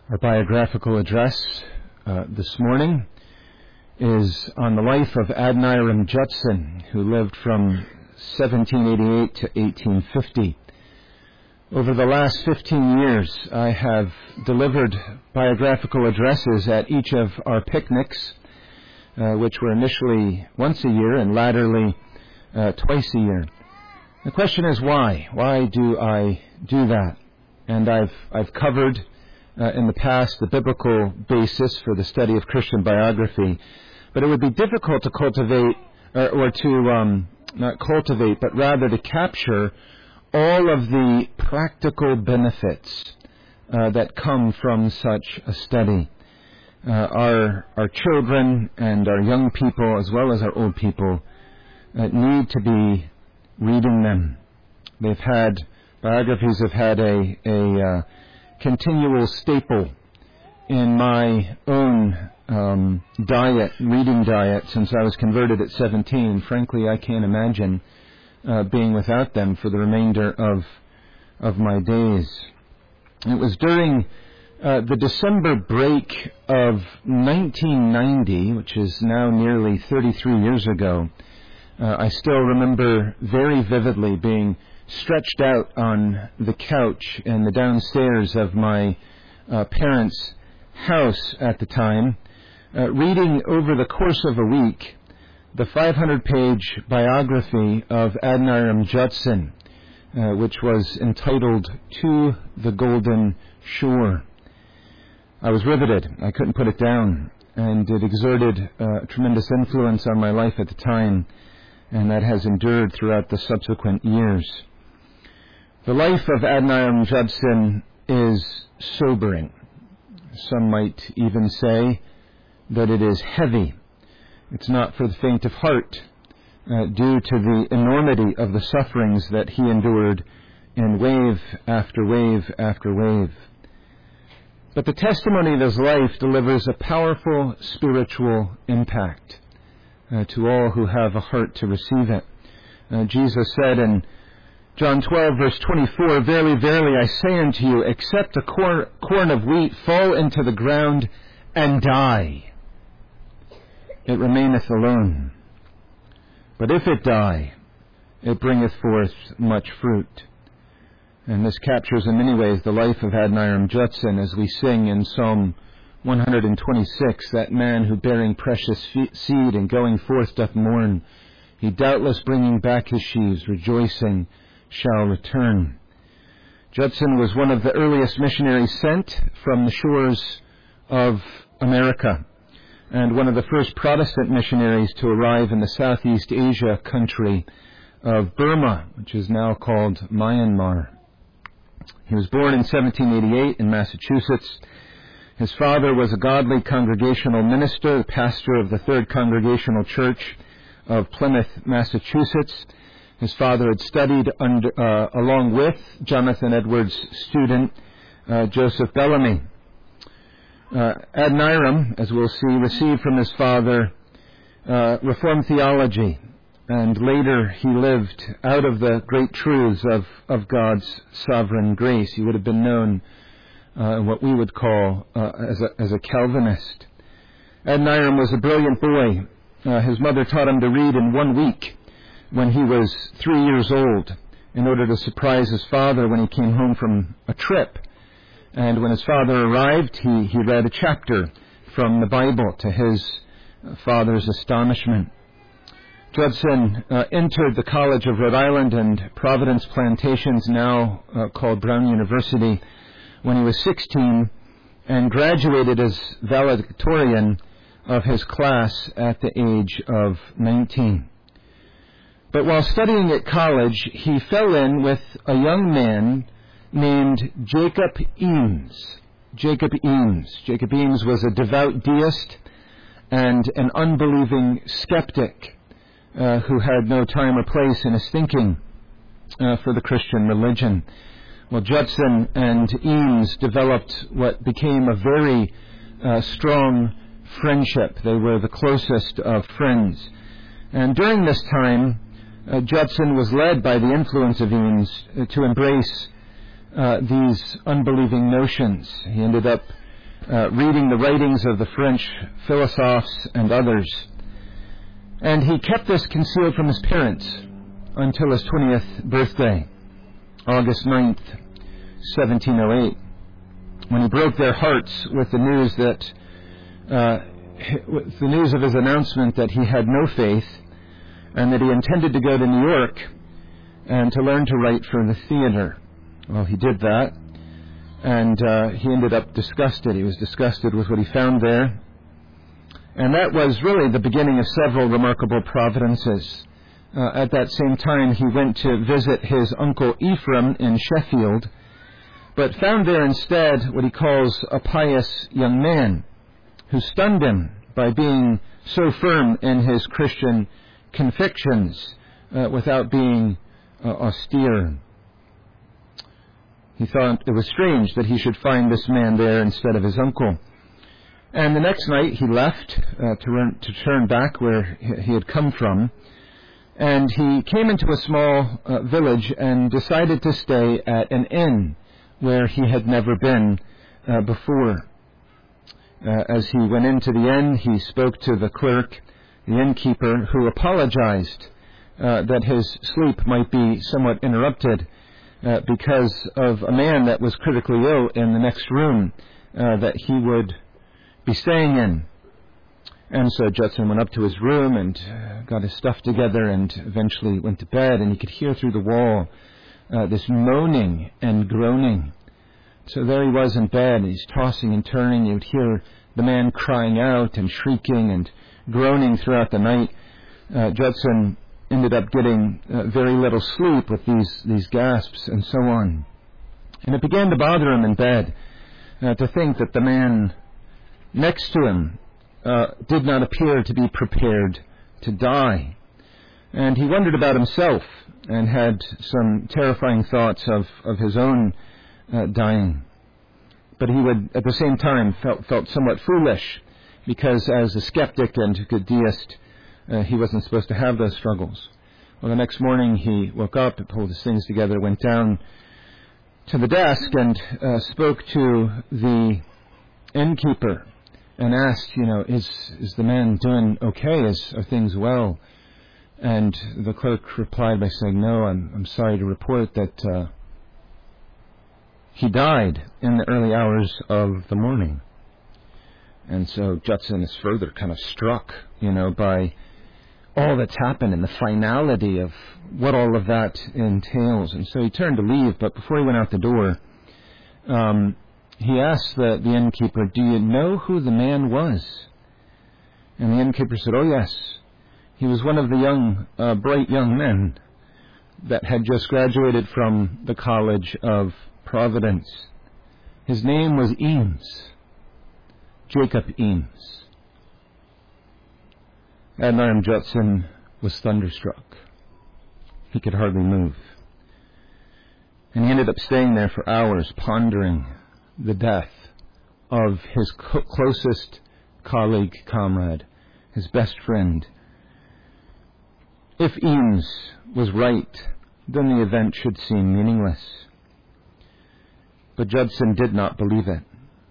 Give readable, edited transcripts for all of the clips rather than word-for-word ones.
Our biographical address this morning is on the life of Adoniram Judson, who lived from 1788 to 1850. Over the last 15 years, I have delivered biographical addresses at each of our picnics, which were initially once a year and latterly twice a year. The question is why? Why do I do that? And I've covered in the past the biblical basis for the study of Christian biography, but it would be difficult to cultivate, not cultivate, but rather to capture all of the practical benefits that come from such a study. Our children and our young people, as well as our old people, need to be reading them. Biographies have had a continual staple in my own reading diet since I was converted at 17. Frankly, I can't imagine being without them for the remainder of my days. It was during the December break of 1990, which is now nearly 33 years ago. I still remember very vividly being stretched out on the couch in the downstairs of my parents' house at the time, reading over the course of a week the 500-page biography of Adoniram Judson, which was entitled To the Golden Shore. I was riveted. I couldn't put it down, and it exerted tremendous influence on my life at the time, and that has endured throughout the subsequent years. The life of Adoniram Judson is sobering. Some might even say that it is heavy. It's not for the faint of heart, due to the enormity of the sufferings that he endured in wave after wave after wave. But the testimony of his life delivers a powerful spiritual impact to all who have a heart to receive it. Jesus said in John 12, verse 24, Verily, verily, I say unto you, except a corn of wheat fall into the ground and die, it remaineth alone. But if it die, it bringeth forth much fruit. And this captures in many ways the life of Adoniram Judson, as we sing in Psalm 126, that man who bearing precious seed and going forth doth mourn, he doubtless bringing back his sheaves, rejoicing shall return. Judson was one of the earliest missionaries sent from the shores of America, and one of the first Protestant missionaries to arrive in the Southeast Asia country of Burma, which is now called Myanmar. He was born in 1788 in Massachusetts. His father was a godly congregational minister, the pastor of the Third Congregational Church of Plymouth, Massachusetts. His father had studied along with Jonathan Edwards' student, Joseph Bellamy. Adoniram, as we'll see, received from his father Reformed theology, and later he lived out of the great truths of God's sovereign grace. He would have been known what we would call as a Calvinist. Adoniram was a brilliant boy. His mother taught him to read in 1 week when he was 3 years old, in order to surprise his father when he came home from a trip. And when his father arrived, he read a chapter from the Bible to his father's astonishment. Judson entered the College of Rhode Island and Providence Plantations, now called Brown University, when he was 16, and graduated as valedictorian of his class at the age of 19. But while studying at college, he fell in with a young man named Jacob Eames. Jacob Eames was a devout deist and an unbelieving skeptic who had no time or place in his thinking for the Christian religion. Well, Judson and Eames developed what became a very strong friendship. They were the closest of friends. And during this time, Judson was led by the influence of Eames to embrace these unbelieving notions. He ended up reading the writings of the French philosophers and others. And he kept this concealed from his parents until his 20th birthday, August 9th, 1708, when he broke their hearts with the news of his announcement that he had no faith and that he intended to go to New York and to learn to write for the theater. Well, he did that, and he ended up disgusted. He was disgusted with what he found there. And that was really the beginning of several remarkable providences. At that same time, he went to visit his uncle Ephraim in Sheffield, but found there instead what he calls a pious young man who stunned him by being so firm in his Christian convictions without being austere. He thought it was strange that he should find this man there instead of his uncle. And the next night he left to turn back where he had come from. And he came into a small village and decided to stay at an inn where he had never been before. As he went into the inn, he spoke to the clerk, the innkeeper, who apologized that his sleep might be somewhat interrupted because of a man that was critically ill in the next room that he would be staying in. And so Judson went up to his room and got his stuff together and eventually went to bed, and he could hear through the wall this moaning and groaning. So there he was in bed, he's tossing and turning. You would hear the man crying out and shrieking and groaning throughout the night. Judson ended up getting very little sleep with these gasps and so on. And it began to bother him in bed to think that the man next to him did not appear to be prepared to die. And he wondered about himself and had some terrifying thoughts of his own dying. But he would, at the same time, felt somewhat foolish, because as a skeptic and good deist, he wasn't supposed to have those struggles. Well, the next morning he woke up, pulled his things together, went down to the desk and spoke to the innkeeper and asked, is the man doing okay? Are things well? And the clerk replied by saying, no, I'm sorry to report that he died in the early hours of the morning. And so Judson is further kind of struck, by all that's happened and the finality of what all of that entails. And so he turned to leave, but before he went out the door, he asked the innkeeper, do you know who the man was? And the innkeeper said, oh yes, he was one of the bright young men that had just graduated from the College of Providence. His name was Eames, Jacob Eames. Adoniram Judson was thunderstruck. He could hardly move. And he ended up staying there for hours, pondering the death of his closest colleague, comrade, his best friend. If Eames was right, then the event should seem meaningless. But Judson did not believe it.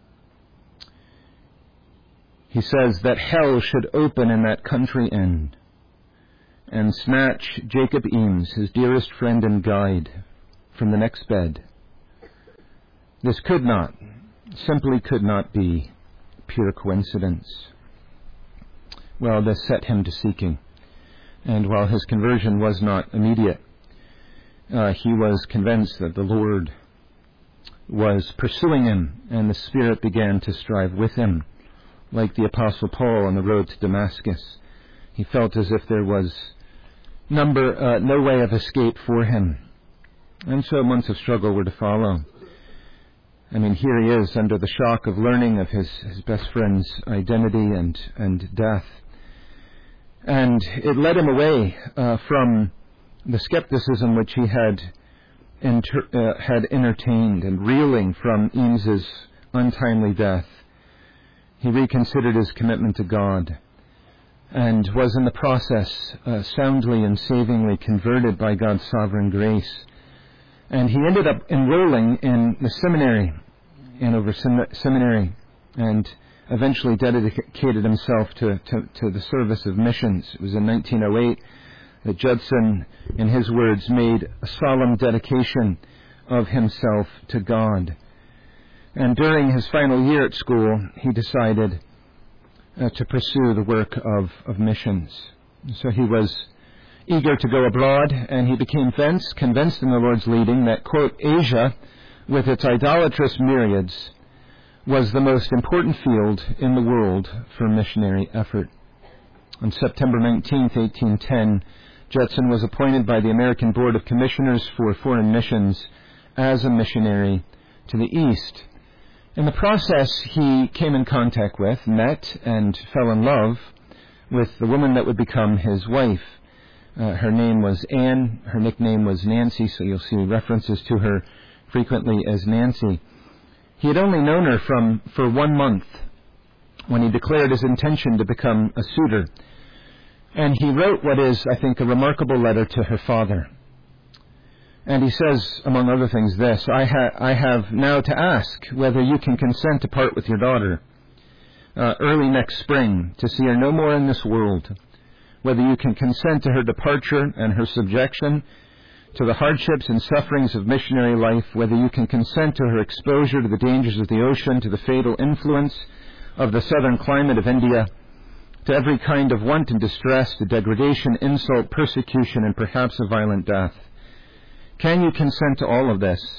He says that hell should open in that country inn and snatch Jacob Eames, his dearest friend and guide, from the next bed. This simply could not be pure coincidence. Well, this set him to seeking. And while his conversion was not immediate, he was convinced that the Lord was pursuing him, and the Spirit began to strive with him. Like the Apostle Paul on the road to Damascus, he felt as if there was no way of escape for him. And so months of struggle were to follow. Here he is under the shock of learning of his best friend's identity and death. And it led him away from the skepticism which he had entertained, and reeling from Eames's untimely death. He reconsidered his commitment to God and was in the process soundly and savingly converted by God's sovereign grace. And he ended up enrolling in the seminary, Andover Seminary, and eventually dedicated himself to the service of missions. It was in 1908 that Judson, in his words, made a solemn dedication of himself to God. And during his final year at school, he decided to pursue the work of missions. So he was eager to go abroad, and he became convinced in the Lord's leading that, quote, Asia, with its idolatrous myriads, was the most important field in the world for missionary effort. On September 19, 1810, Judson was appointed by the American Board of Commissioners for Foreign Missions as a missionary to the East. In the process, he came in contact with, met, and fell in love with the woman that would become his wife. Her name was Anne. Her nickname was Nancy, so you'll see references to her frequently as Nancy. He had only known her for 1 month when he declared his intention to become a suitor. And he wrote what is, I think, a remarkable letter to her father. And he says, among other things, this, I have now to ask whether you can consent to part with your daughter early next spring, to see her no more in this world, whether you can consent to her departure and her subjection to the hardships and sufferings of missionary life, whether you can consent to her exposure to the dangers of the ocean, to the fatal influence of the southern climate of India, to every kind of want and distress, to degradation, insult, persecution, and perhaps a violent death. Can you consent to all of this?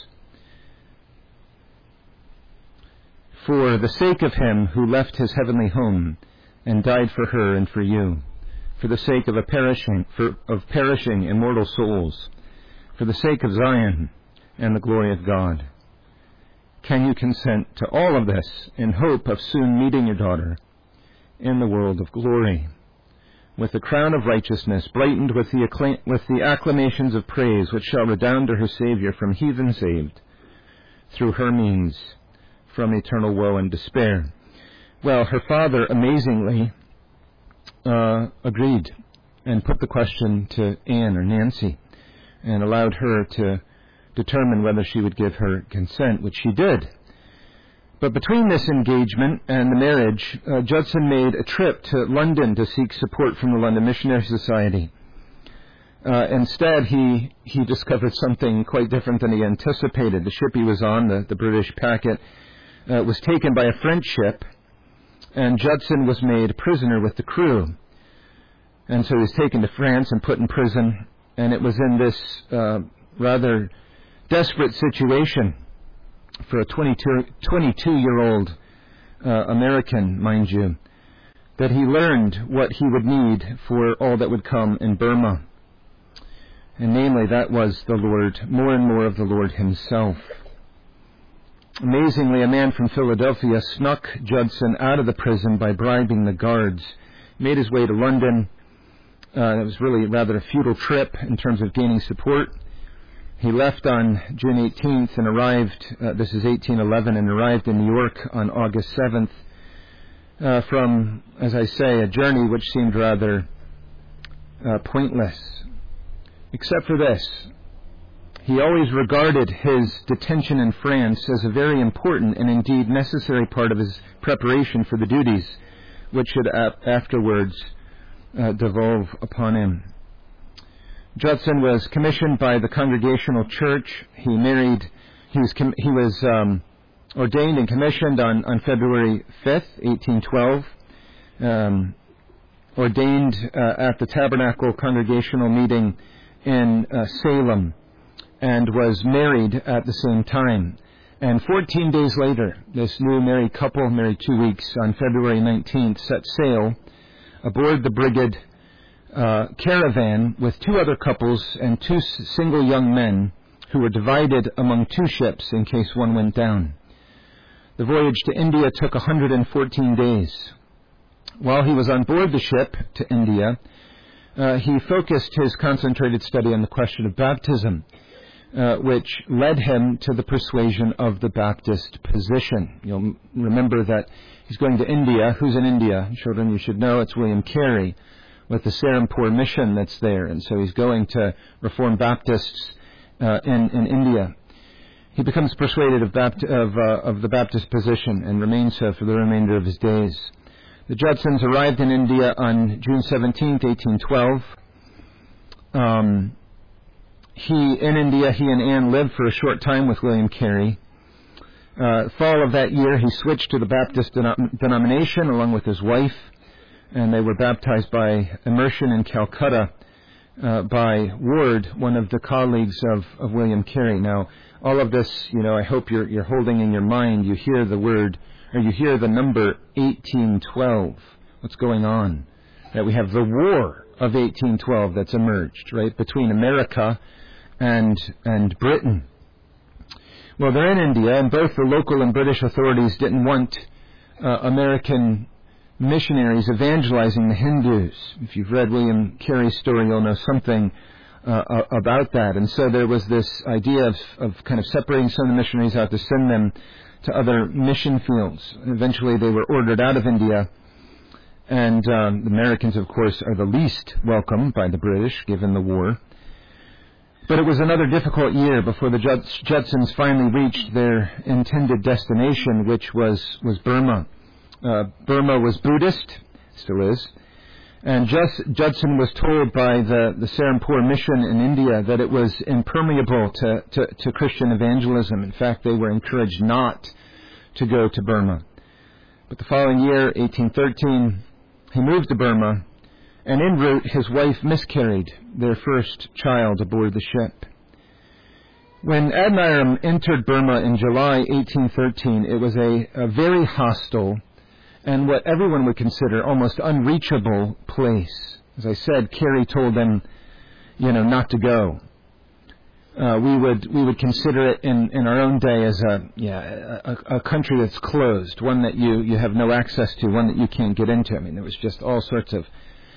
For the sake of him who left his heavenly home and died for her and for you, for the sake of perishing immortal souls, for the sake of Zion and the glory of God. Can you consent to all of this in hope of soon meeting your daughter in the world of glory, with the crown of righteousness brightened with the acclamations of praise which shall redound to her Savior from heathen saved, through her means, from eternal woe and despair? Well, her father amazingly agreed and put the question to Anne or Nancy and allowed her to determine whether she would give her consent, which she did. But between this engagement and the marriage, Judson made a trip to London to seek support from the London Missionary Society. Instead, he discovered something quite different than he anticipated. The ship he was on, the British packet, was taken by a French ship, and Judson was made prisoner with the crew. And so he was taken to France and put in prison, and it was in this rather desperate situation for a 22-year-old American, mind you, that he learned what he would need for all that would come in Burma. And namely, that was the Lord, more and more of the Lord himself. Amazingly, a man from Philadelphia snuck Judson out of the prison by bribing the guards, made his way to London. It was really rather a futile trip in terms of gaining support. He left on June 18th and arrived, this is 1811, and arrived in New York on August 7th from, as I say, a journey which seemed rather pointless. Except for this, he always regarded his detention in France as a very important and indeed necessary part of his preparation for the duties which should afterwards devolve upon him. Judson was commissioned by the Congregational Church. He was ordained and commissioned on February 5th, 1812. Ordained at the Tabernacle Congregational meeting in Salem, and was married at the same time. And 14 days later, this new married couple, married 2 weeks, on February 19th, set sail aboard the Brigid caravan with 2 other couples and 2 single young men who were divided among 2 ships in case one went down. The voyage to India took 114 days. While he was on board the ship to India, he focused his concentrated study on the question of baptism, which led him to the persuasion of the Baptist position. You'll remember that he's going to India. Who's in India? Children, you should know it's William Carey with the Serampore mission that's there. And so he's going to Reformed Baptists in India. he becomes persuaded of the Baptist position and remains so for the remainder of his days. The Judsons arrived in India on June 17th, 1812. In India, he and Anne lived for a short time with William Carey. Fall of that year, he switched to the Baptist denomination along with his wife, and they were baptized by immersion in Calcutta by Ward, one of the colleagues of William Carey. Now, all of this, I hope you're holding in your mind. You hear the word, or you hear the number 1812. What's going on? That we have the War of 1812 that's emerged, right, between America and Britain. Well, they're in India, and both the local and British authorities didn't want American missionaries evangelizing the Hindus. If you've read William Carey's story, you'll know something about that. And so there was this idea of kind of separating some of the missionaries out to send them to other mission fields. Eventually they were ordered out of India, and the Americans, of course, are the least welcome by the British, given the war. But it was another difficult year before the Judsons finally reached their intended destination, which was Burma. Burma was Buddhist, still is, and Judson was told by the Serampore mission in India that it was impermeable to Christian evangelism. In fact, they were encouraged not to go to Burma. But the following year, 1813, he moved to Burma, and en route his wife miscarried their first child aboard the ship. When Adoniram entered Burma in July 1813, it was a very hostile and what everyone would consider almost unreachable place. As I said, Carey told them, not to go. We would consider it in our own day as a country that's closed, one that you have no access to, one that you can't get into. I mean, there was just all sorts of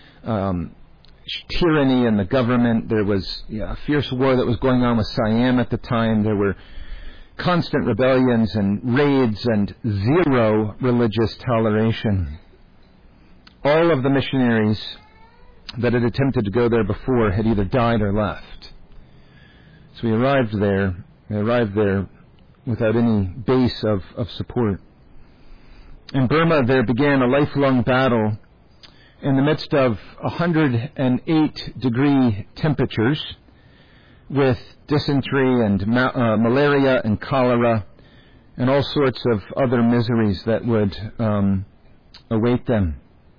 tyranny in the government. There was a fierce war that was going on with Siam at the time. There were constant rebellions and raids and zero religious toleration. All of the missionaries that had attempted to go there before had either died or left. So we arrived there without any base of support. In Burma, there began a lifelong battle in the midst of 108-degree temperatures, with dysentery and malaria and cholera and all sorts of other miseries that would await them.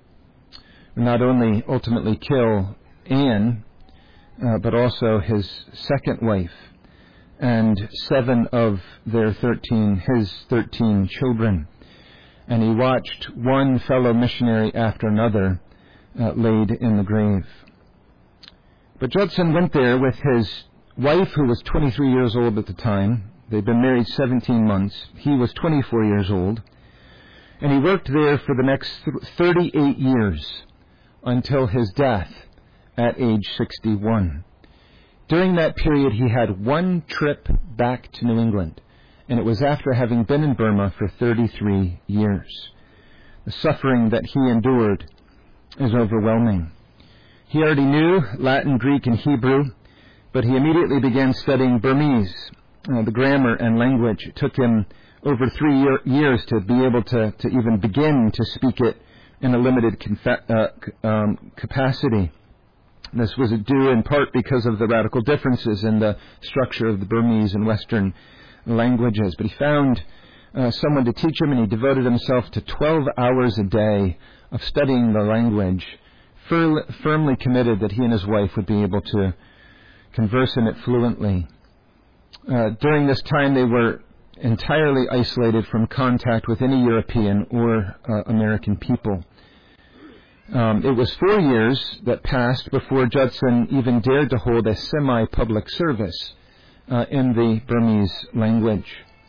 Not only ultimately kill Anne, but also his second wife and 7 of his 13 children. And he watched one fellow missionary after another laid in the grave. But Judson went there with his wife, who was 23 years old at the time. They'd been married 17 months. He was 24 years old. And he worked there for the next 38 years until his death at age 61. During that period, he had one trip back to New England, and it was after having been in Burma for 33 years. The suffering that he endured is overwhelming. He already knew Latin, Greek, and Hebrew, but he immediately began studying Burmese, the grammar and language. It took him over 3 years to be able to even begin to speak it in a limited capacity. This was due in part because of the radical differences in the structure of the Burmese and Western languages. But he found someone to teach him, and he devoted himself to 12 hours a day of studying the language, firmly committed that he and his wife would be able to converse in it fluently. During this time, they were entirely isolated from contact with any European or American people. It was 4 years that passed before Judson even dared to hold a semi-public service in the Burmese language.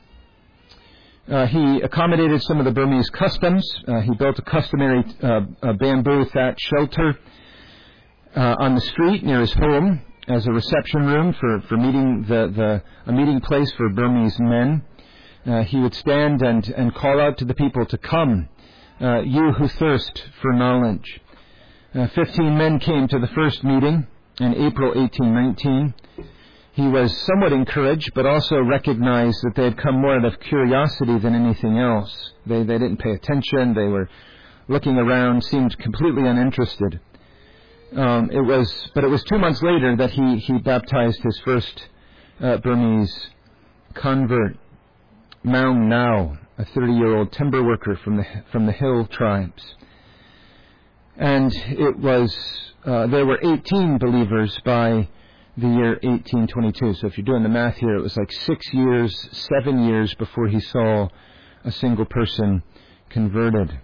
He accommodated some of the Burmese customs. He built a customary bamboo thatched shelter on the street near his home as a reception room for meeting a meeting place for Burmese men. He would stand and call out to the people to come, you who thirst for knowledge. 15 men came to the first meeting in April 1819. he was somewhat encouraged, but also recognized that they had come more out of curiosity than anything else. They didn't pay attention. They were looking around, seemed completely uninterested. But it was 2 months later that he baptized his first Burmese convert, Maung Nao, a 30-year-old timber worker from the hill tribes. And there were 18 believers by the year 1822. So if you're doing the math here, it was like 7 years before he saw a single person converted.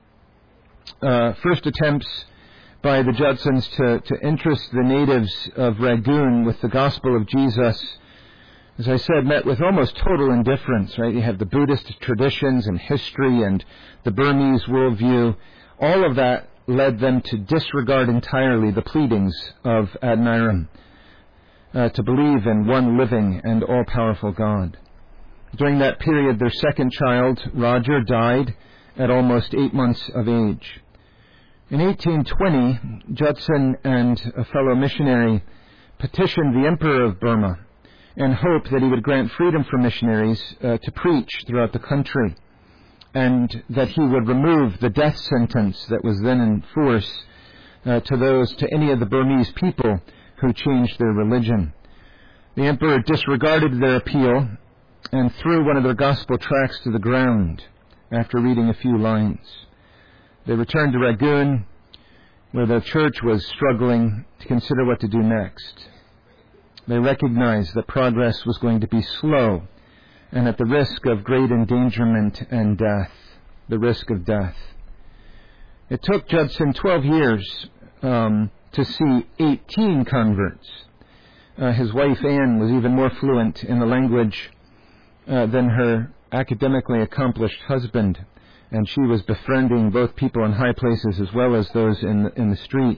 First attempts by the Judsons to interest the natives of Rangoon with the gospel of Jesus, as I said, met with almost total indifference, right? You have the Buddhist traditions and history and the Burmese worldview. All of that led them to disregard entirely the pleadings of Adoniram, to believe in one living and all-powerful God. During that period, their second child, Roger, died at almost 8 months of age. In 1820, Judson and a fellow missionary petitioned the Emperor of Burma and hoped that he would grant freedom for missionaries to preach throughout the country, and that he would remove the death sentence that was then in force to any of the Burmese people who changed their religion. The emperor disregarded their appeal and threw one of their gospel tracts to the ground after reading a few lines. They returned to Rangoon, where the church was struggling to consider what to do next. They recognized that progress was going to be slow and at the risk of great endangerment and death, the risk of death. It took Judson 12 years to see 18 converts. His wife, Anne, was even more fluent in the language than her academically accomplished husband, and she was befriending both people in high places as well as those in the street.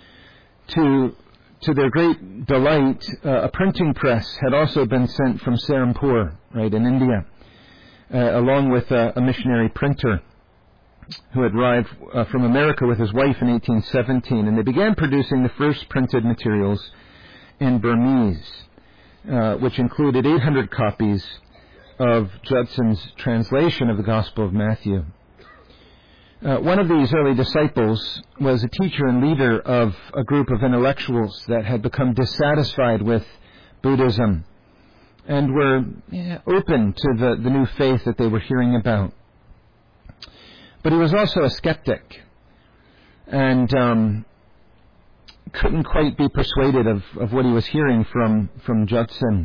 To their great delight, a printing press had also been sent from Serampore, right, in India, along with a missionary printer who had arrived from America with his wife in 1817, and they began producing the first printed materials in Burmese, which included 800 copies of Judson's translation of the Gospel of Matthew. One of these early disciples was a teacher and leader of a group of intellectuals that had become dissatisfied with Buddhism and were open to the new faith that they were hearing about. But he was also a skeptic and couldn't quite be persuaded of what he was hearing from Judson.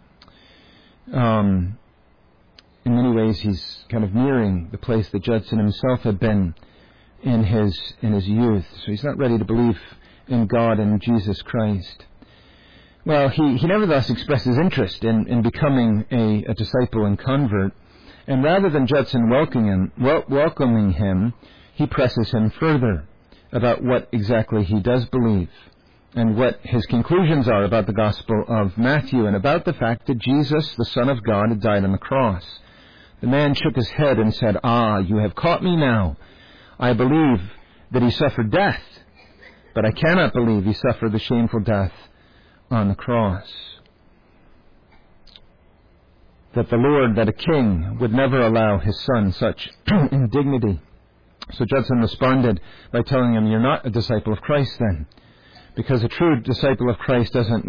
In many ways, he's kind of nearing the place that Judson himself had been in his youth. So he's not ready to believe in God and Jesus Christ. Well, he nevertheless expresses interest in becoming a disciple and convert. And rather than Judson welcoming him, he presses him further about what exactly he does believe and what his conclusions are about the Gospel of Matthew and about the fact that Jesus, the Son of God, had died on the cross. The man shook his head and said, "Ah, you have caught me now. I believe that he suffered death, but I cannot believe he suffered the shameful death on the cross. That the Lord, that a king, would never allow his son such indignity." So Judson responded by telling him, "You're not a disciple of Christ then, because a true disciple of Christ doesn't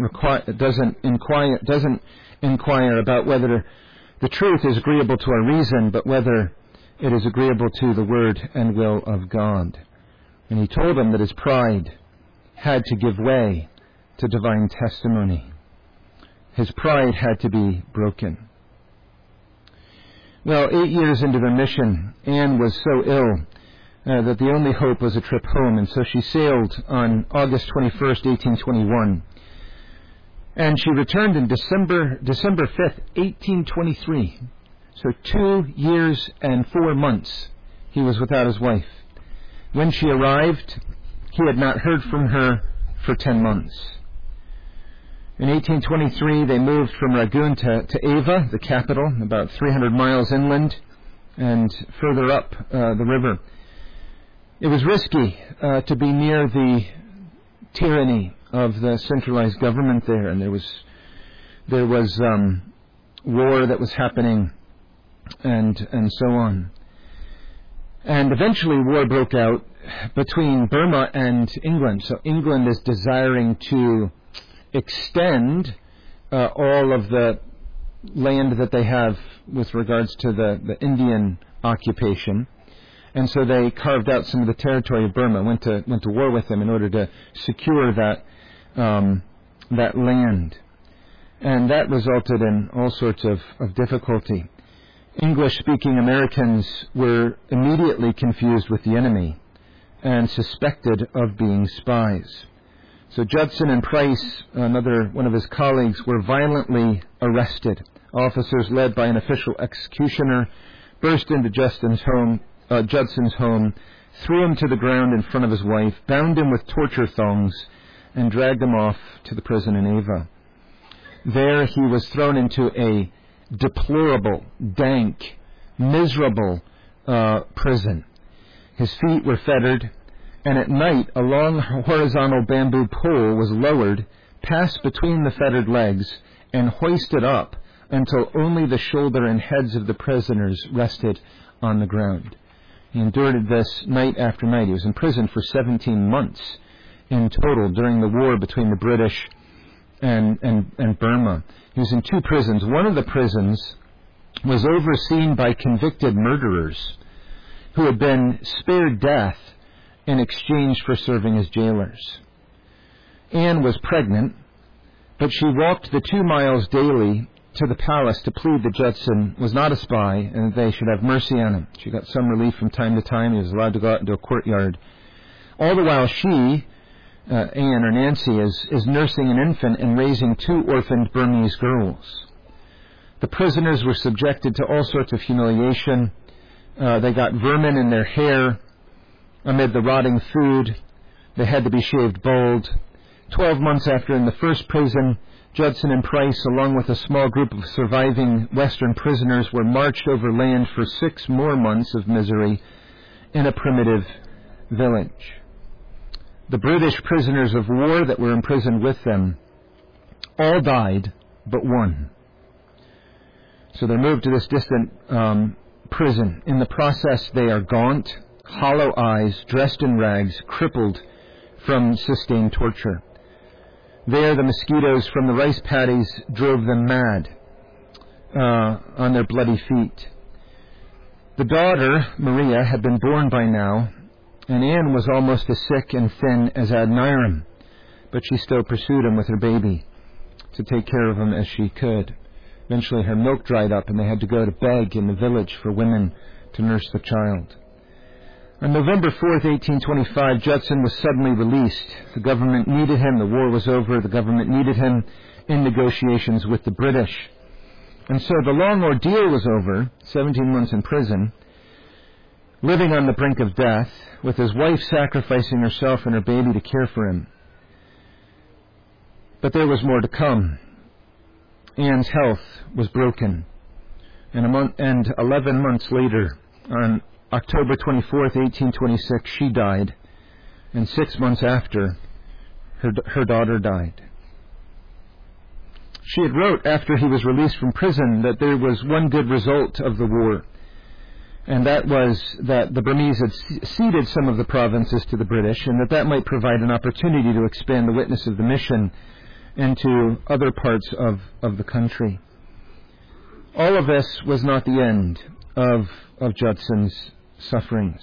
inquire about whether the truth is agreeable to our reason, but whether it is agreeable to the word and will of God." And he told him that his pride had to give way to divine testimony. His pride had to be broken. Well, 8 years into their mission, Anne was so ill that the only hope was a trip home, and so she sailed on August 21st, 1821. And she returned in December 5th, 1823. So 2 years and 4 months he was without his wife. When she arrived, he had not heard from her for 10 months. In 1823, they moved from Rangoon to Ava, the capital, about 300 miles inland and further up the river. It was risky to be near the tyranny of the centralized government there, and there was There was war that was happening, and so on. And eventually war broke out between Burma and England. So England is desiring to extend all of the land that they have with regards to the Indian occupation. And so they carved out some of the territory of Burma, went to war with them in order to secure that land. And that resulted in all sorts of difficulty. English-speaking Americans were immediately confused with the enemy and suspected of being spies. So Judson and Price, one of his colleagues, were violently arrested. Officers led by an official executioner burst into Judson's home, threw him to the ground in front of his wife, bound him with torture thongs, and dragged him off to the prison in Ava. There he was thrown into a deplorable, dank, miserable prison. His feet were fettered, and at night a long horizontal bamboo pole was lowered, passed between the fettered legs, and hoisted up until only the shoulder and heads of the prisoners rested on the ground. He endured this night after night. He was in prison for 17 months in total during the war between the British and Burma. He was in 2 prisons. One of the prisons was overseen by convicted murderers who had been spared death in exchange for serving as jailers. Anne was pregnant, but she walked the 2 miles daily to the palace to plead that Judson was not a spy and that they should have mercy on him. She got some relief from time to time. He was allowed to go out into a courtyard. All the while she, Anne or Nancy, is nursing an infant and raising 2 orphaned Burmese girls. The prisoners were subjected to all sorts of humiliation. They got vermin in their hair amid the rotting food. They had to be shaved bald. 12 months after, in the first prison, Judson and Price, along with a small group of surviving Western prisoners, were marched over land for 6 more months of misery in a primitive village. The British prisoners of war that were imprisoned with them all died but one. So they're moved to this distant prison. In the process, they are gaunt, hollow eyes, dressed in rags, crippled from sustained torture. There, the mosquitoes from the rice paddies drove them mad on their bloody feet. The daughter, Maria, had been born by now, and Anne was almost as sick and thin as Adoniram, but she still pursued him with her baby to take care of him as she could. Eventually her milk dried up, and they had to go to beg in the village for women to nurse the child. On November 4th, 1825, Judson was suddenly released. The government needed him. The war was over. The government needed him in negotiations with the British. And so the long ordeal was over, 17 months in prison, living on the brink of death, with his wife sacrificing herself and her baby to care for him. But there was more to come. Anne's health was broken. And 11 months later, on October 24th, 1826, she died. And 6 months after, her daughter died. She had wrote after he was released from prison that there was one good result of the war, and that was that the Burmese had ceded some of the provinces to the British, and that might provide an opportunity to expand the witness of the mission into other parts of the country. All of this was not the end of Judson's sufferings.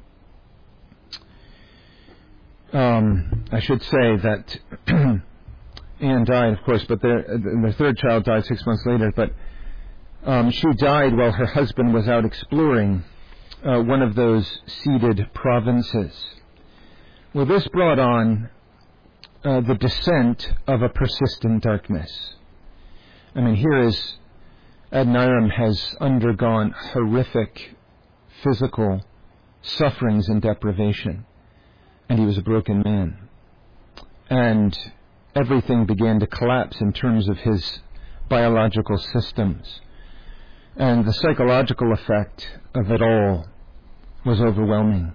I should say that Anne died, of course, but their 3rd child died 6 months later, but she died while her husband was out exploring one of those ceded provinces. Well, this brought on the descent of a persistent darkness. I mean, here is Adoniram has undergone horrific physical sufferings and deprivation, and he was a broken man. And everything began to collapse in terms of his biological systems. And the psychological effect of it all was overwhelming.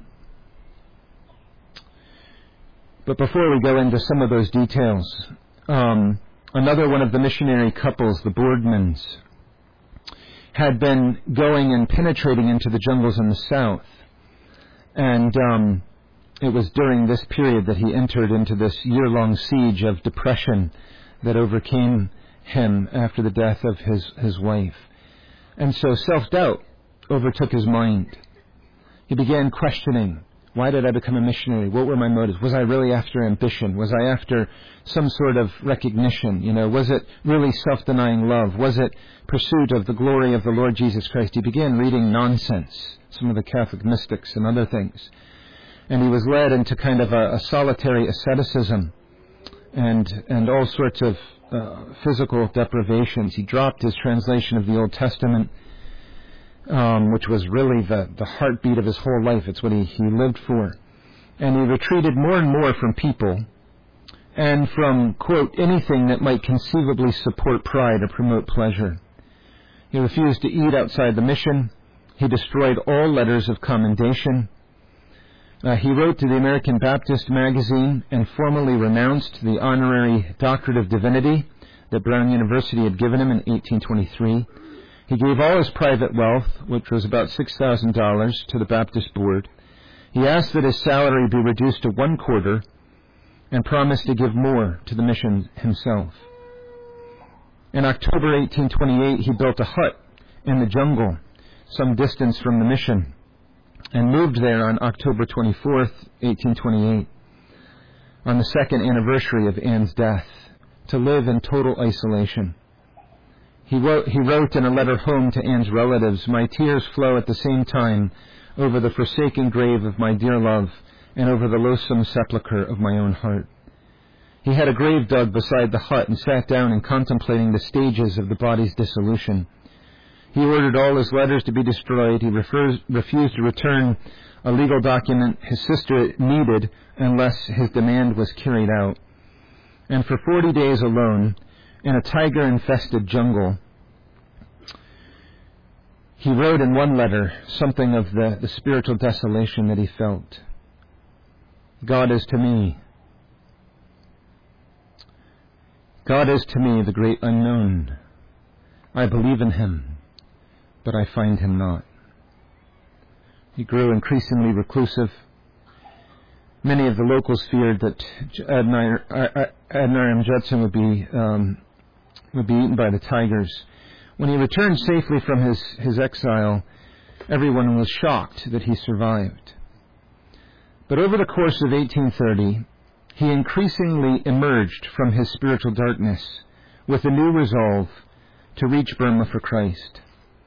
But before we go into some of those details, another one of the missionary couples, the Boardmans, had been going and penetrating into the jungles in the south. And it was during this period that he entered into this year-long siege of depression that overcame him after the death of his wife. And so self-doubt overtook his mind. He began questioning, why did I become a missionary? What were my motives? Was I really after ambition? Was I after some sort of recognition? Was it really self-denying love? Was it pursuit of the glory of the Lord Jesus Christ? He began reading nonsense, some of the Catholic mystics and other things. And he was led into kind of a solitary asceticism and all sorts of physical deprivations. He dropped his translation of the Old Testament, which was really the heartbeat of his whole life. It's what he lived for. And he retreated more and more from people and from, quote, anything that might conceivably support pride or promote pleasure. He refused to eat outside the mission. He destroyed all letters of commendation. He wrote to the American Baptist magazine and formally renounced the honorary doctorate of divinity that Brown University had given him in 1823. He gave all his private wealth, which was about $6,000, to the Baptist board. He asked that his salary be reduced to 1/4 and promised to give more to the mission himself. In October 1828, he built a hut in the jungle, some distance from the mission, and moved there on October 24th, 1828, on the second anniversary of Anne's death, to live in total isolation. He wrote in a letter home to Anne's relatives, "My tears flow at the same time over the forsaken grave of my dear love and over the loathsome sepulchre of my own heart." He had a grave dug beside the hut and sat down in contemplating the stages of the body's dissolution. He ordered all his letters to be destroyed. He refused to return a legal document his sister needed unless his demand was carried out. And for 40 days alone, in a tiger-infested jungle, he wrote in one letter something of the spiritual desolation that he felt. God is to me the great unknown. I believe in him, but I find him not. He grew increasingly reclusive. Many of the locals feared that Adoniram Judson would be eaten by the tigers. When he returned safely from his exile, everyone was shocked that he survived. But over the course of 1830, he increasingly emerged from his spiritual darkness with a new resolve to reach Burma for Christ.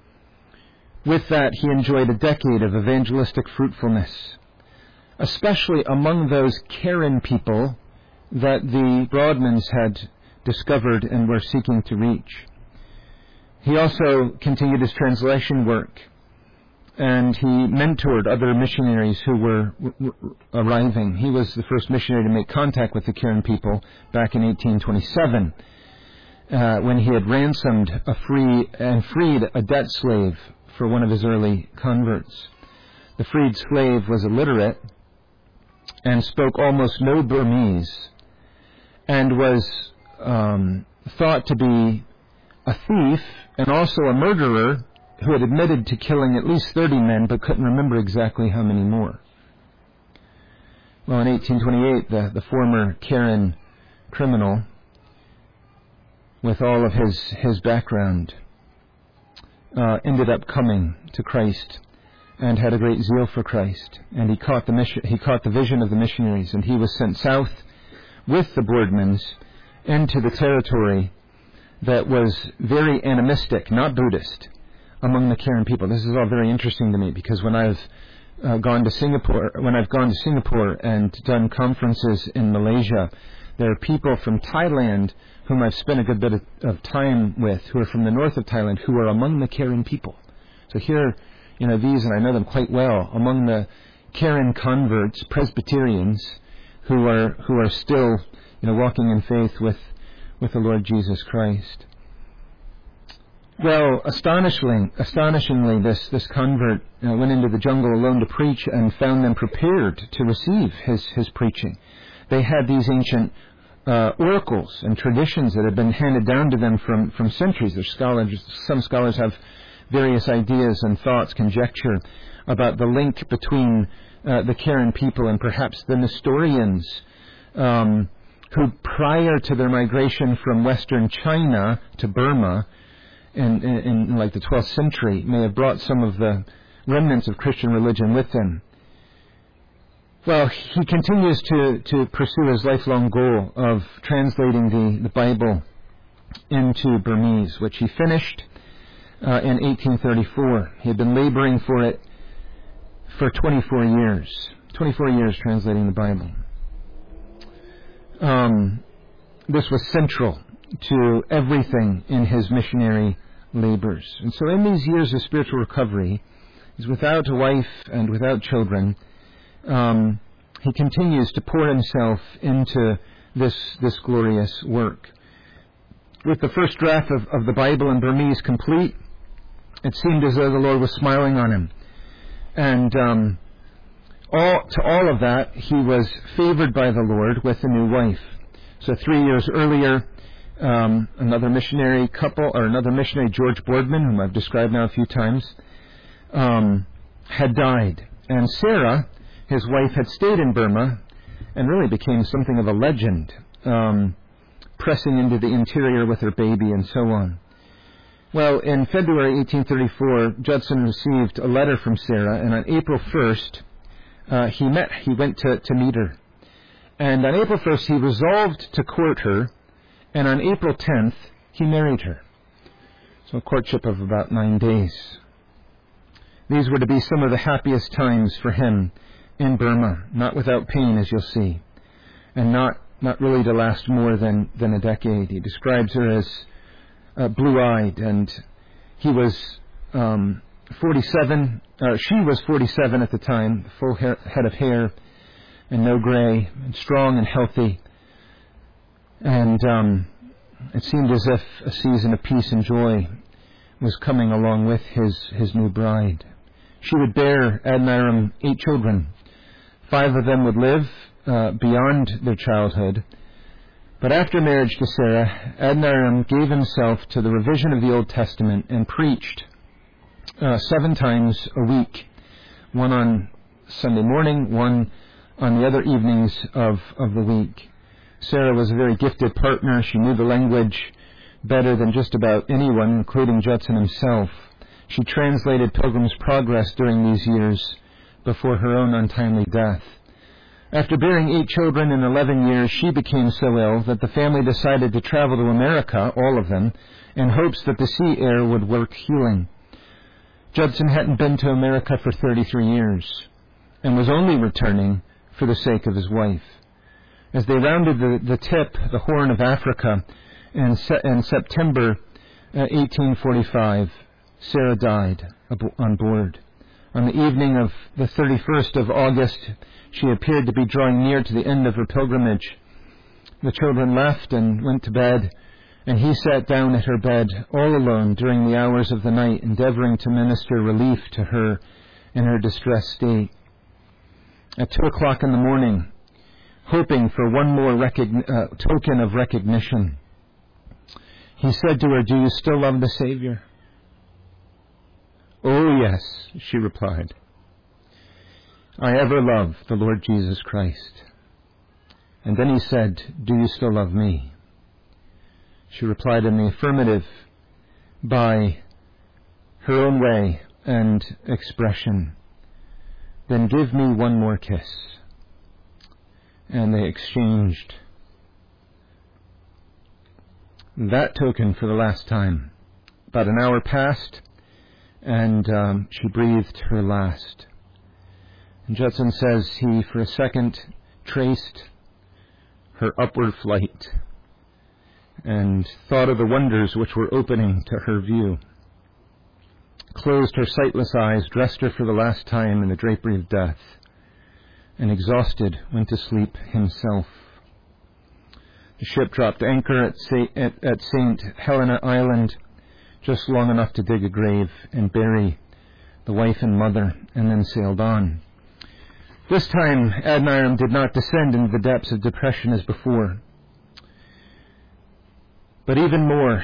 With that, he enjoyed a decade of evangelistic fruitfulness, especially among those Karen people that the Boardmans had discovered and were seeking to reach. He also continued his translation work, and he mentored other missionaries who were arriving. He was the first missionary to make contact with the Karen people back in 1827, when he had ransomed freed a debt slave for one of his early converts. The freed slave was illiterate and spoke almost no Burmese, and was thought to be a thief and also a murderer who had admitted to killing at least 30 men but couldn't remember exactly how many more. Well, in 1828, the former Karen criminal, with all of his background, ended up coming to Christ and had a great zeal for Christ. And he caught the vision of the missionaries, and he was sent south with the Boardmans into the territory that was very animistic, not Buddhist, among the Karen people. This is all very interesting to me, because when I've gone to Singapore and done conferences in Malaysia, there are people from Thailand whom I've spent a good bit of time with, who are from the north of Thailand, who are among the Karen people. So here, these, and I know them quite well, among the Karen converts, Presbyterians, who are still, walking in faith with the Lord Jesus Christ. Well, astonishingly, this convert went into the jungle alone to preach and found them prepared to receive his preaching. They had these ancient oracles and traditions that have been handed down to them from centuries. Some scholars have various ideas and thoughts, conjecture about the link between the Karen people and perhaps the Nestorians, who prior to their migration from western China to Burma in like the 12th century may have brought some of the remnants of Christian religion with them. Well, he continues to pursue his lifelong goal of translating the Bible into Burmese, which he finished in 1834. He had been laboring for it for 24 years. 24 years translating the Bible. This was central to everything in his missionary labors. And so in these years of spiritual recovery, he's without a wife and without children. He continues to pour himself into this glorious work. With the first draft of the Bible in Burmese complete, it seemed as though the Lord was smiling on him. And to all of that, he was favored by the Lord with a new wife. So 3 years earlier, another missionary couple, or another missionary, George Boardman, whom I've described now a few times, had died. And Sarah, his wife, had stayed in Burma and really became something of a legend, pressing into the interior with her baby and so on. Well, in February 1834, Judson received a letter from Sarah, and on April 1st, he went to meet her. And on April 1st, he resolved to court her, and on April 10th, he married her. So a courtship of about 9 days. These were to be some of the happiest times for him in Burma, not without pain, as you'll see, and not really to last more than a decade. He describes her as blue-eyed, and he was 47. She was 47 at the time, full head of hair and no gray, and strong and healthy. And it seemed as if a season of peace and joy was coming along with his new bride. She would bear Adoniram 8 children. 5 of them would live beyond their childhood. But after marriage to Sarah, Adoniram gave himself to the revision of the Old Testament and preached 7 times a week, one on Sunday morning, one on the other evenings of the week. Sarah was a very gifted partner. She knew the language better than just about anyone, including Judson himself. She translated Pilgrim's Progress during these years before her own untimely death. After bearing 8 children in 11 years, she became so ill that the family decided to travel to America, all of them, in hopes that the sea air would work healing. Judson hadn't been to America for 33 years and was only returning for the sake of his wife. As they rounded the Horn of Africa in September 1845, Sarah died on board. On the evening of the 31st of August, she appeared to be drawing near to the end of her pilgrimage. The children left and went to bed, and he sat down at her bed all alone during the hours of the night, endeavoring to minister relief to her in her distressed state. At 2 o'clock in the morning, hoping for one more token of recognition, he said to her, "Do you still love the Savior?" "Oh, yes," she replied. "I ever love the Lord Jesus Christ." And then he said, "Do you still love me?" She replied in the affirmative by her own way and expression. "Then give me one more kiss." And they exchanged that token for the last time. About an hour passed, and she breathed her last. And Judson says he, for a second, traced her upward flight and thought of the wonders which were opening to her view, closed her sightless eyes, dressed her for the last time in the drapery of death, and exhausted went to sleep himself. The ship dropped anchor at St. Helena Island, just long enough to dig a grave and bury the wife and mother, and then sailed on. This time, Adoniram did not descend into the depths of depression as before. But even more,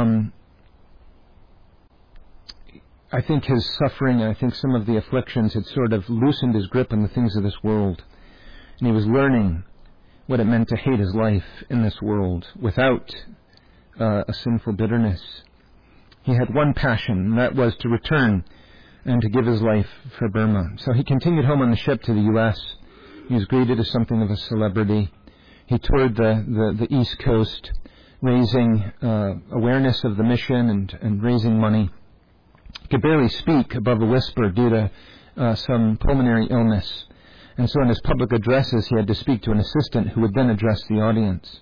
I think his suffering, I think some of the afflictions had sort of loosened his grip on the things of this world. And he was learning what it meant to hate his life in this world without a sinful bitterness. He had one passion, and that was to return and to give his life for Burma. So he continued home on the ship to the U.S. He was greeted as something of a celebrity. He toured the East Coast, raising awareness of the mission and raising money. He could barely speak above a whisper due to some pulmonary illness. And so in his public addresses, he had to speak to an assistant who would then address the audience.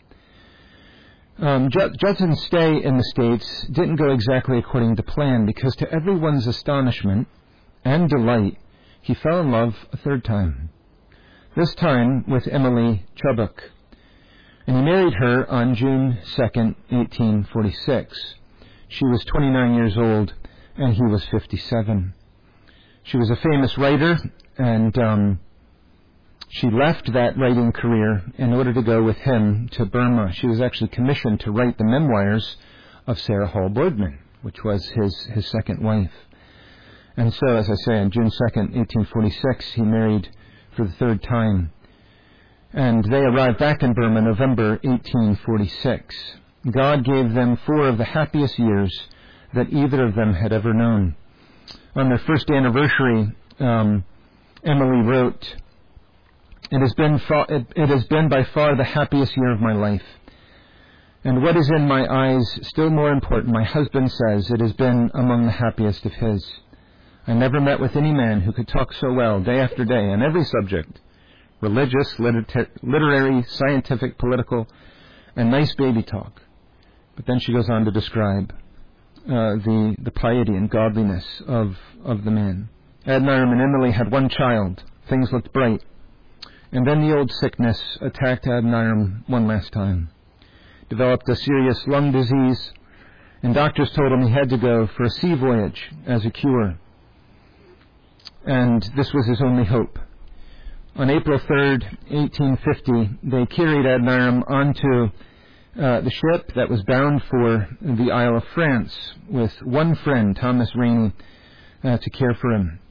Judson's stay in the States didn't go exactly according to plan, because to everyone's astonishment and delight, he fell in love a third time. This time with Emily Chubbuck. And he married her on June 2nd, 1846. She was 29 years old, and he was 57. She was a famous writer, and she left that writing career in order to go with him to Burma. She was actually commissioned to write the memoirs of Sarah Hall Boardman, which was his second wife. And so, as I say, on June 2nd, 1846, he married for the third time. And they arrived back in Burma November 1846. God gave them 4 of the happiest years that either of them had ever known. On their first anniversary, Emily wrote, It has been by far the happiest year of my life. And what is in my eyes still more important, my husband says, it has been among the happiest of his. I never met with any man who could talk so well day after day on every subject, religious, literary, scientific, political, and nice baby talk. But then she goes on to describe the piety and godliness of the man. Adoniram and Emily had one child. Things looked bright. And then the old sickness attacked Adoniram one last time. Developed a serious lung disease, and doctors told him he had to go for a sea voyage as a cure. And this was his only hope. On April 3rd, 1850, they carried Adoniram onto the ship that was bound for the Isle of France with one friend, Thomas Rainey, to care for him.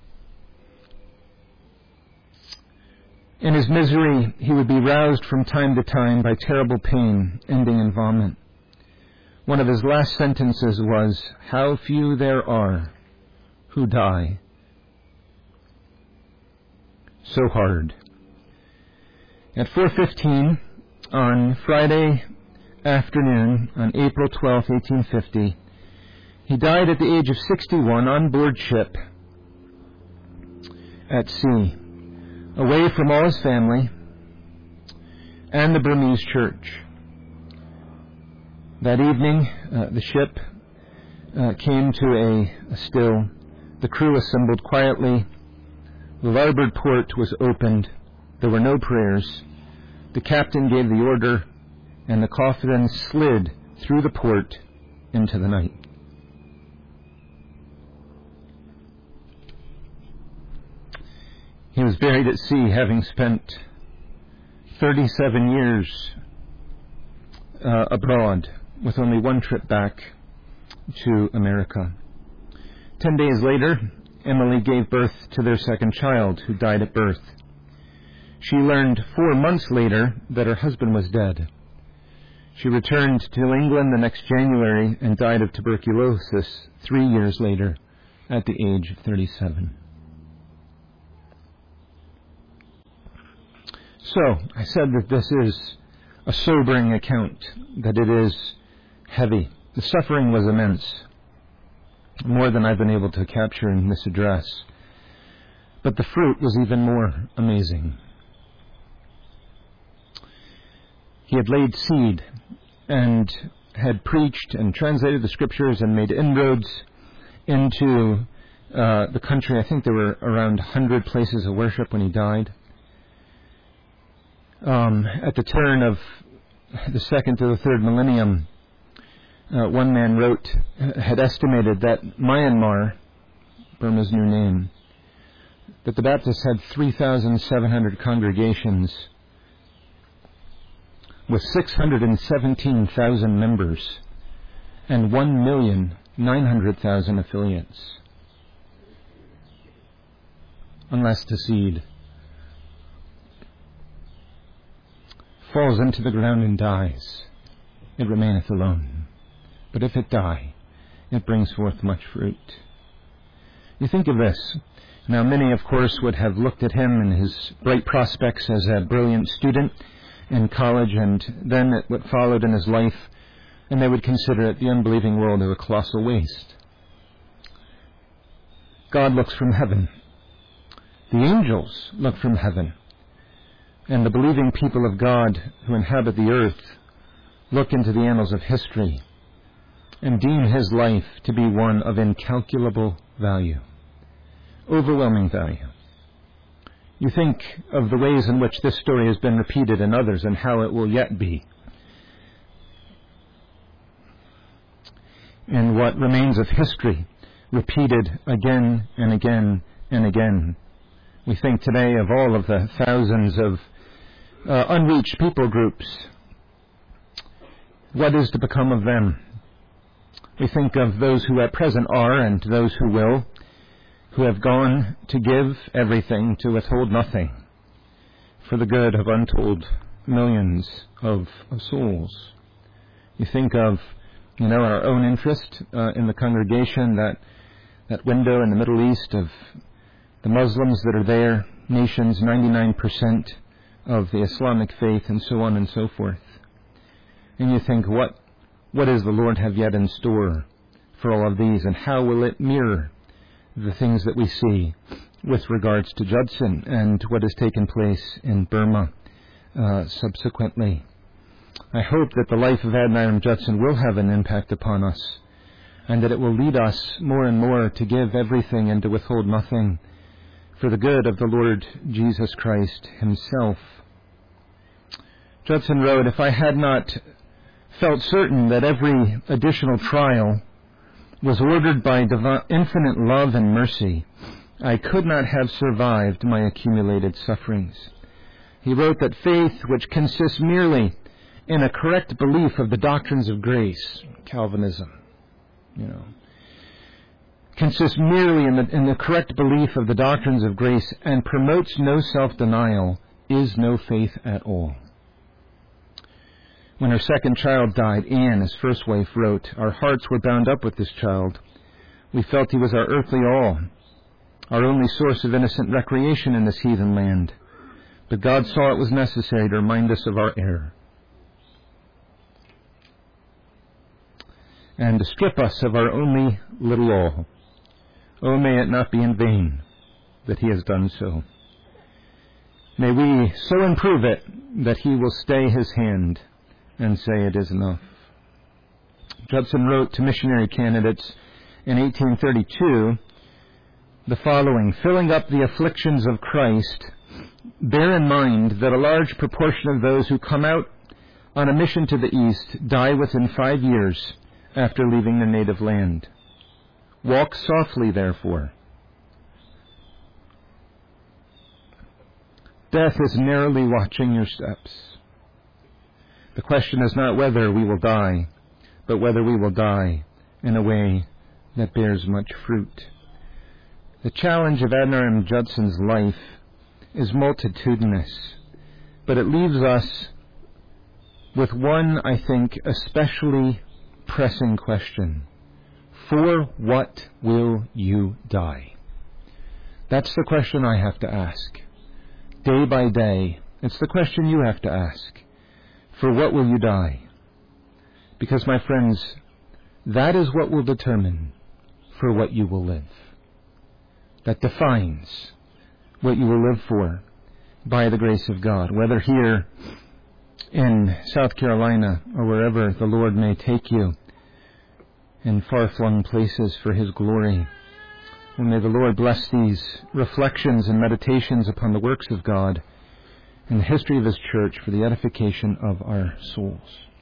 In his misery, he would be roused from time to time by terrible pain, ending in vomit. One of his last sentences was, "How few there are who die so hard." At 4:15 on Friday afternoon, on April 12, 1850, he died at the age of 61 on board ship at sea, away from all his family and the Burmese church. That evening, the ship came to a still. The crew assembled quietly. The larboard port was opened. There were no prayers. The captain gave the order, and the coffin slid through the port into the night. He was buried at sea, having spent 37 years abroad, with only one trip back to America. 10 days later, Emily gave birth to their second child, who died at birth. She learned 4 months later that her husband was dead. She returned to England the next January and died of tuberculosis 3 years later at the age of 37. So, I said that this is a sobering account, that it is heavy. The suffering was immense, more than I've been able to capture in this address. But the fruit was even more amazing. He had laid seed and had preached and translated the scriptures and made inroads into the country. I think there were around 100 places of worship when he died. At the turn of the second to the third millennium, one man had estimated that Myanmar, Burma's new name, that the Baptists had 3,700 congregations with 617,000 members and 1,900,000 affiliates. Unless the seed falls into the ground and dies, it remaineth alone. But if it die, it brings forth much fruit. You think of this. Now, many, of course, would have looked at him and his bright prospects as a brilliant student in college, and then at what followed in his life, and they would consider it, the unbelieving world, as a colossal waste. God looks from heaven. The angels look from heaven. And the believing people of God who inhabit the earth look into the annals of history and deem his life to be one of incalculable value, overwhelming value. You think of the ways in which this story has been repeated in others and how it will yet be. And what remains of history, repeated again and again and again. We think today of all of the thousands of unreached people groups. What is to become of them? We think of those who at present are and those who will, who have gone to give everything, to withhold nothing, for the good of untold millions of souls. You think of, our own interest in the congregation, that window in the Middle East of the Muslims that are there, nations, 99% of the Islamic faith, and so on and so forth. And you think, what does the Lord have yet in store for all of these, and how will it mirror the things that we see with regards to Judson and what has taken place in Burma subsequently? I hope that the life of Adoniram Judson will have an impact upon us, and that it will lead us more and more to give everything and to withhold nothing for the good of the Lord Jesus Christ himself. Judson wrote, "If I had not felt certain that every additional trial was ordered by infinite love and mercy, I could not have survived my accumulated sufferings." He wrote that faith, which consists merely in a correct belief of the doctrines of grace, Calvinism, consists merely in the correct belief of the doctrines of grace and promotes no self-denial, is no faith at all. When her second child died, Anne, his first wife, wrote, "Our hearts were bound up with this child. We felt he was our earthly all, our only source of innocent recreation in this heathen land. But God saw it was necessary to remind us of our error and to strip us of our only little all. Oh, may it not be in vain that he has done so. May we so improve it that he will stay his hand and say it is enough." Judson wrote to missionary candidates in 1832 the following: "Filling up the afflictions of Christ, bear in mind that a large proportion of those who come out on a mission to the East die within 5 years after leaving their native land. Walk softly, therefore. Death is narrowly watching your steps. The question is not whether we will die, but whether we will die in a way that bears much fruit." The challenge of Adoniram Judson's life is multitudinous, but it leaves us with one, I think, especially pressing question. For what will you die? That's the question I have to ask. Day by day, it's the question you have to ask. For what will you die? Because, my friends, that is what will determine for what you will live. That defines what you will live for by the grace of God, whether here in South Carolina or wherever the Lord may take you in far-flung places for his glory. And may the Lord bless these reflections and meditations upon the works of God and the history of his church for the edification of our souls.